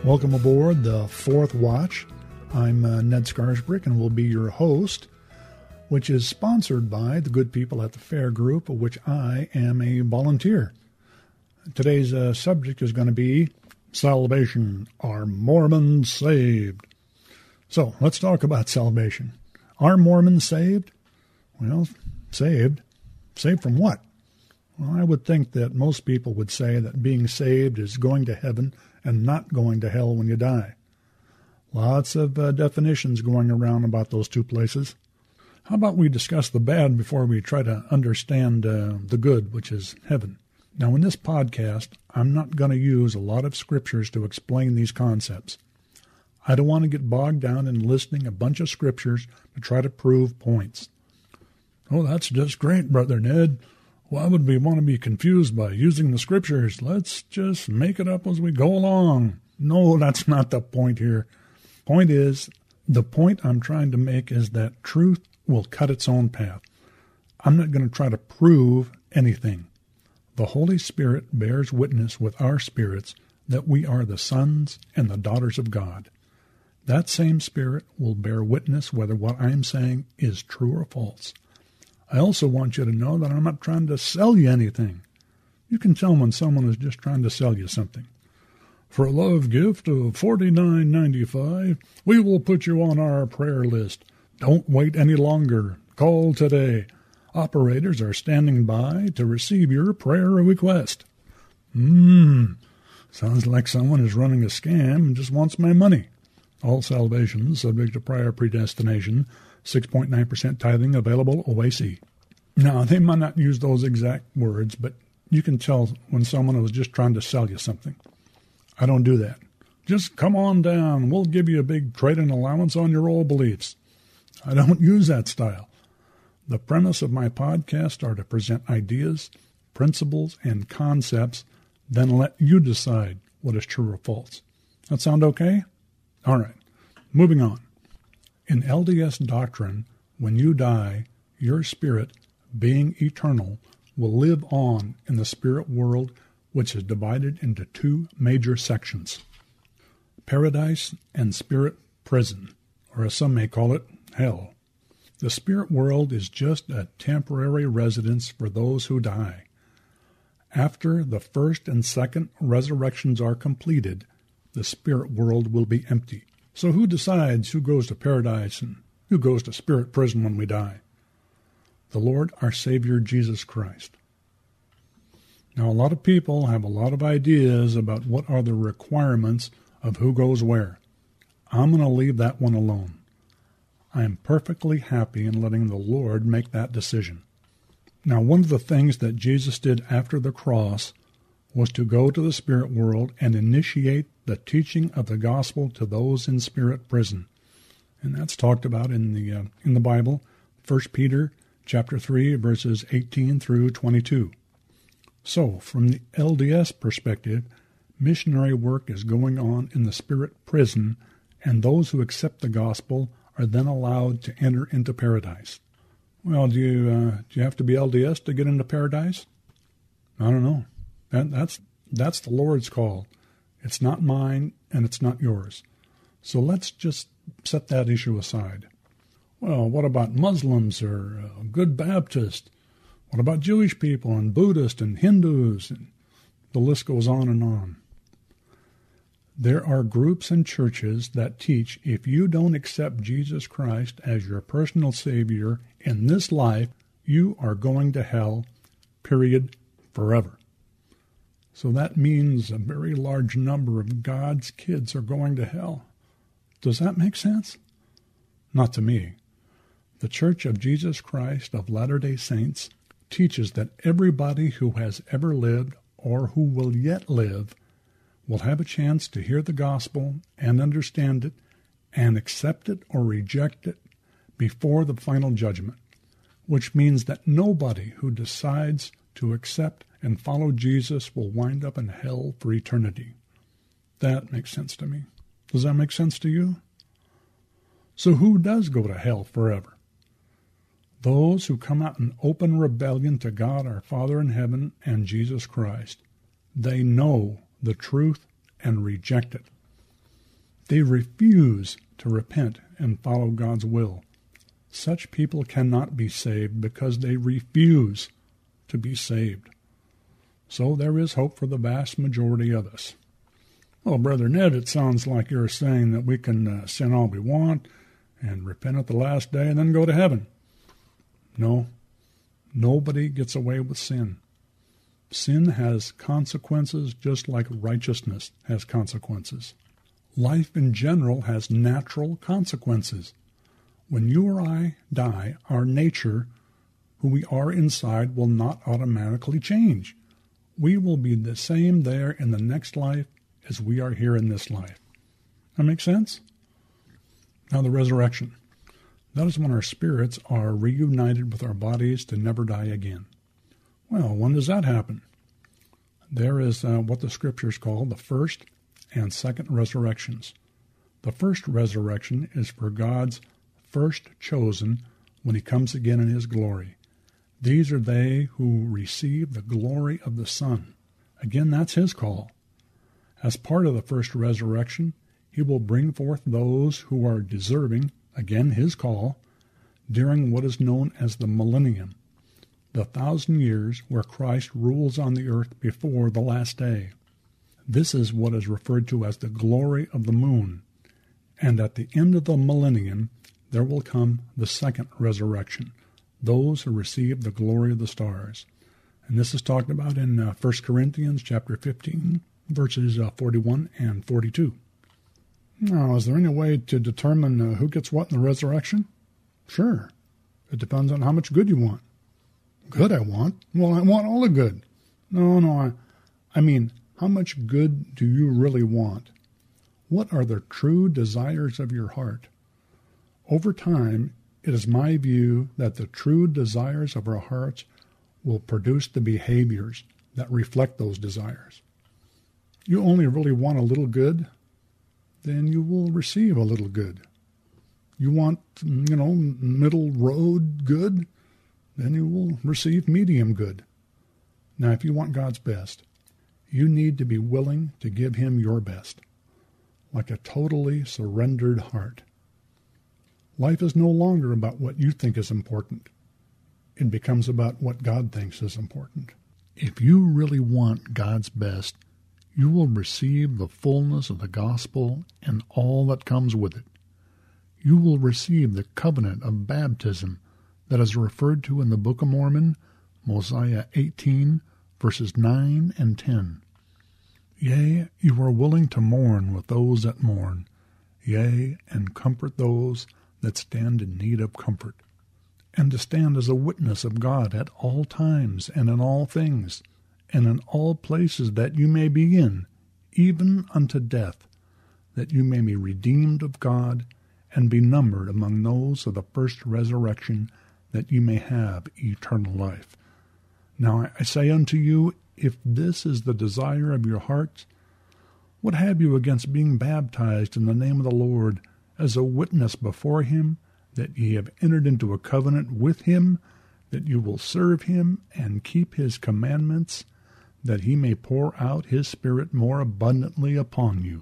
Welcome aboard the Fourth Watch. I'm Ned Scarsbrick and will be your host, which is sponsored by the good people at the Fair Group, of which I am a volunteer. Today's subject is going to be salvation. Are Mormons saved? So let's talk about salvation. Are Mormons saved? Well, saved. Saved from what? Well, I would think that most people would say that being saved is going to heaven and not going to hell when you die. Lots of definitions going around about those two places. How about we discuss the bad before we try to understand the good, which is heaven? Now, in this podcast, I'm not going to use a lot of scriptures to explain these concepts. I don't want to get bogged down in listing a bunch of scriptures to try to prove points. Oh, that's just great, Brother Ned. Why would we want to be confused by using the scriptures? Let's just make it up as we go along. No, that's not the point here. The point I'm trying to make is that truth will cut its own path. I'm not going to try to prove anything. The Holy Spirit bears witness with our spirits that we are the sons and the daughters of God. That same Spirit will bear witness whether what I'm saying is true or false. I also want you to know that I'm not trying to sell you anything. You can tell when someone is just trying to sell you something. For a love gift of $49.95, we will put you on our prayer list. Don't wait any longer. Call today. Operators are standing by to receive your prayer request. Sounds like someone is running a scam and just wants my money. All salvation subject to prior predestination. 6.9% tithing available OAC. Now, they might not use those exact words, but you can tell when someone was just trying to sell you something. I don't do that. Just come on down. We'll give you a big trade-in allowance on your old beliefs. I don't use that style. The premise of my podcast are to present ideas, principles, and concepts, then let you decide what is true or false. That sound okay? All right. Moving on. In LDS doctrine, when you die, your spirit, being eternal, will live on in the spirit world, which is divided into two major sections, paradise and spirit prison, or as some may call it, hell. The spirit world is just a temporary residence for those who die. After the first and second resurrections are completed, the spirit world will be empty. So who decides who goes to paradise and who goes to spirit prison when we die? The Lord, our Savior, Jesus Christ. Now, a lot of people have a lot of ideas about what are the requirements of who goes where. I'm going to leave that one alone. I am perfectly happy in letting the Lord make that decision. Now, one of the things that Jesus did after the cross was to go to the spirit world and initiate the teaching of the gospel to those in spirit prison. And that's talked about in the Bible, 1 Peter chapter 3, verses 18 through 22. So, from the LDS perspective, missionary work is going on in the spirit prison, and those who accept the gospel are then allowed to enter into paradise. Well, do you have to be LDS to get into paradise? I don't know. That's the Lord's call. It's not mine, and it's not yours. So let's just set that issue aside. Well, what about Muslims or good Baptists? What about Jewish people and Buddhists and Hindus? And the list goes on and on. There are groups and churches that teach if you don't accept Jesus Christ as your personal Savior in this life, you are going to hell, period, forever. So that means a very large number of God's kids are going to hell. Does that make sense? Not to me. The Church of Jesus Christ of Latter-day Saints teaches that everybody who has ever lived or who will yet live will have a chance to hear the gospel and understand it and accept it or reject it before the final judgment, which means that nobody who decides to accept and follow Jesus will wind up in hell for eternity. That makes sense to me. Does that make sense to you? So who does go to hell forever? Those who come out in open rebellion to God our Father in heaven and Jesus Christ. They know the truth and reject it. They refuse to repent and follow God's will. Such people cannot be saved because they refuse to be saved. So there is hope for the vast majority of us. Well, Brother Ned, it sounds like you're saying that we can sin all we want and repent at the last day and then go to heaven. No, nobody gets away with sin. Sin has consequences just like righteousness has consequences. Life in general has natural consequences. When you or I die, our nature, who we are inside, will not automatically change. We will be the same there in the next life as we are here in this life. That makes sense? Now the resurrection. That is when our spirits are reunited with our bodies to never die again. Well, when does that happen? There is what the Scriptures call the first and second resurrections. The first resurrection is for God's first chosen when he comes again in his glory. These are they who receive the glory of the Son. Again, that's his call. As part of the first resurrection, he will bring forth those who are deserving, again his call, during what is known as the millennium, the 1,000 years where Christ rules on the earth before the last day. This is what is referred to as the glory of the moon. And at the end of the millennium, there will come the second resurrection, those who receive the glory of the stars. And this is talked about in 1 Corinthians chapter 15, verses 41 and 42. Now, is there any way to determine who gets what in the resurrection? Sure. It depends on how much good you want. Good I want? Well, I want all the good. No, I mean, how much good do you really want? What are the true desires of your heart? Over time, it is my view that the true desires of our hearts will produce the behaviors that reflect those desires. You only really want a little good, then you will receive a little good. You want, middle road good, then you will receive medium good. Now, if you want God's best, you need to be willing to give him your best, like a totally surrendered heart. Life is no longer about what you think is important. It becomes about what God thinks is important. If you really want God's best, you will receive the fullness of the gospel and all that comes with it. You will receive the covenant of baptism that is referred to in the Book of Mormon, Mosiah 18, verses 9 and 10. Yea, you are willing to mourn with those that mourn, yea, and comfort those that stand in need of comfort, and to stand as a witness of God at all times and in all things, and in all places that you may be in, even unto death, that you may be redeemed of God, and be numbered among those of the first resurrection, that you may have eternal life. Now I say unto you, if this is the desire of your hearts, what have you against being baptized in the name of the Lord, as a witness before him, that ye have entered into a covenant with him, that you will serve him and keep his commandments, that he may pour out his Spirit more abundantly upon you.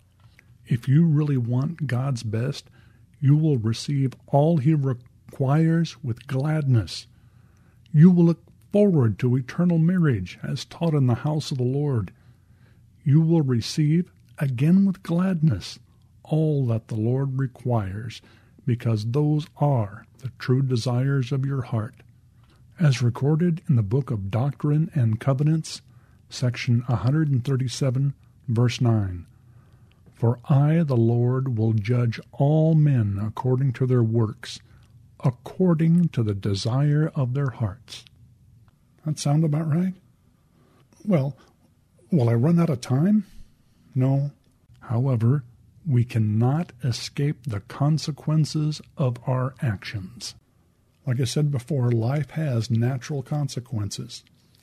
If you really want God's best, you will receive all he requires with gladness. You will look forward to eternal marriage, as taught in the house of the Lord. You will receive, again with gladness, all that the Lord requires, because those are the true desires of your heart. As recorded in the Book of Doctrine and Covenants, section 137, verse 9. For I, the Lord, will judge all men according to their works, according to the desire of their hearts. That sound about right? Well, will I run out of time? No. However, we cannot escape the consequences of our actions. Like I said before, life has natural consequences.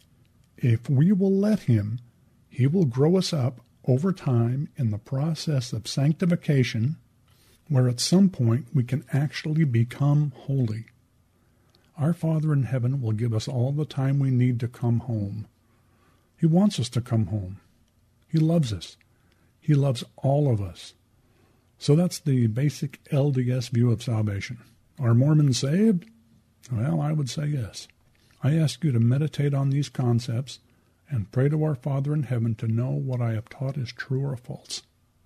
If we will let him, he will grow us up over time in the process of sanctification, where at some point we can actually become holy. Our Father in heaven will give us all the time we need to come home. He wants us to come home. He loves us. He loves all of us. So that's the basic LDS view of salvation. Are Mormons saved? Well, I would say yes. I ask you to meditate on these concepts and pray to our Father in heaven to know what I have taught is true or false.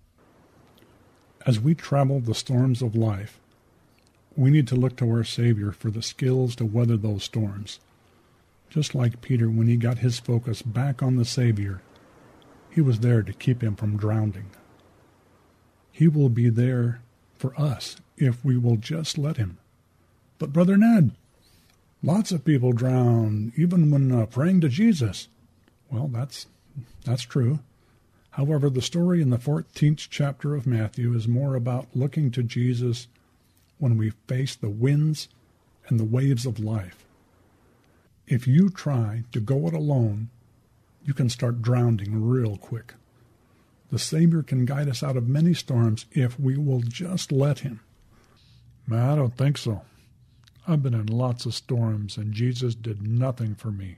As we travel the storms of life, we need to look to our Savior for the skills to weather those storms. Just like Peter, when he got his focus back on the Savior, he was there to keep him from drowning. He will be there for us if we will just let him. But Brother Ned, lots of people drown even when praying to Jesus. Well, that's true. However, the story in the 14th chapter of Matthew is more about looking to Jesus when we face the winds and the waves of life. If you try to go it alone, you can start drowning real quick. The Savior can guide us out of many storms if we will just let him. I don't think so. I've been in lots of storms, and Jesus did nothing for me.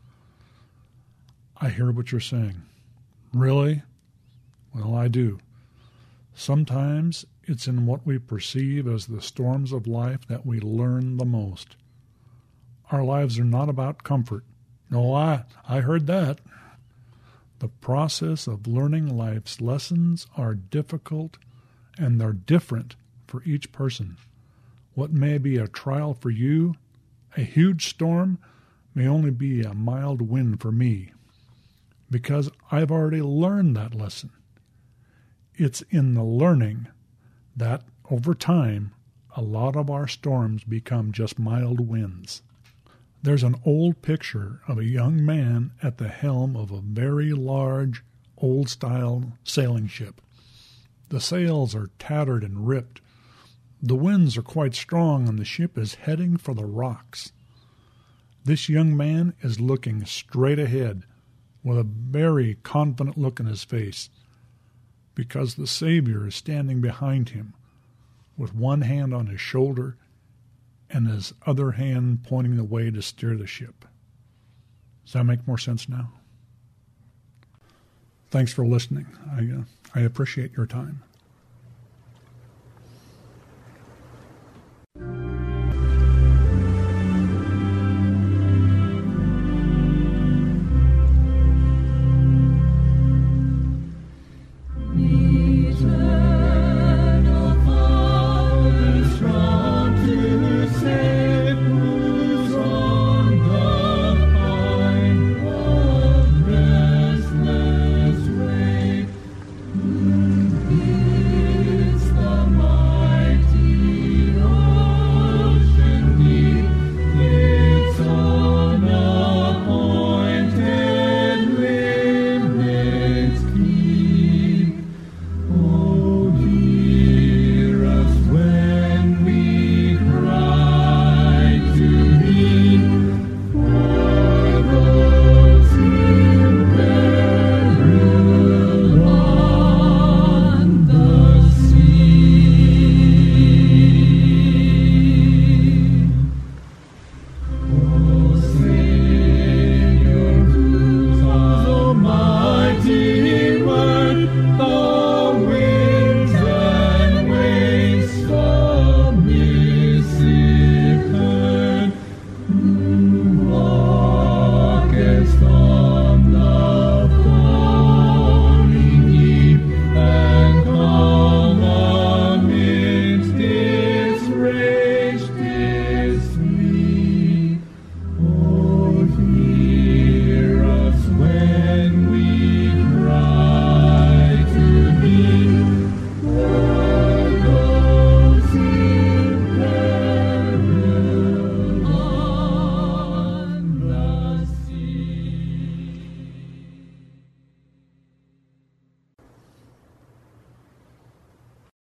I hear what you're saying. Really? Well, I do. Sometimes it's in what we perceive as the storms of life that we learn the most. Our lives are not about comfort. No, I heard that. The process of learning life's lessons are difficult, and they're different for each person. What may be a trial for you, a huge storm, may only be a mild wind for me, because I've already learned that lesson. It's in the learning that, over time, a lot of our storms become just mild winds. There's an old picture of a young man at the helm of a very large, old-style sailing ship. The sails are tattered and ripped. The winds are quite strong, and the ship is heading for the rocks. This young man is looking straight ahead with a very confident look in his face, because the Savior is standing behind him with one hand on his shoulder and his other hand pointing the way to steer the ship. Does that make more sense now? Thanks for listening. I appreciate your time.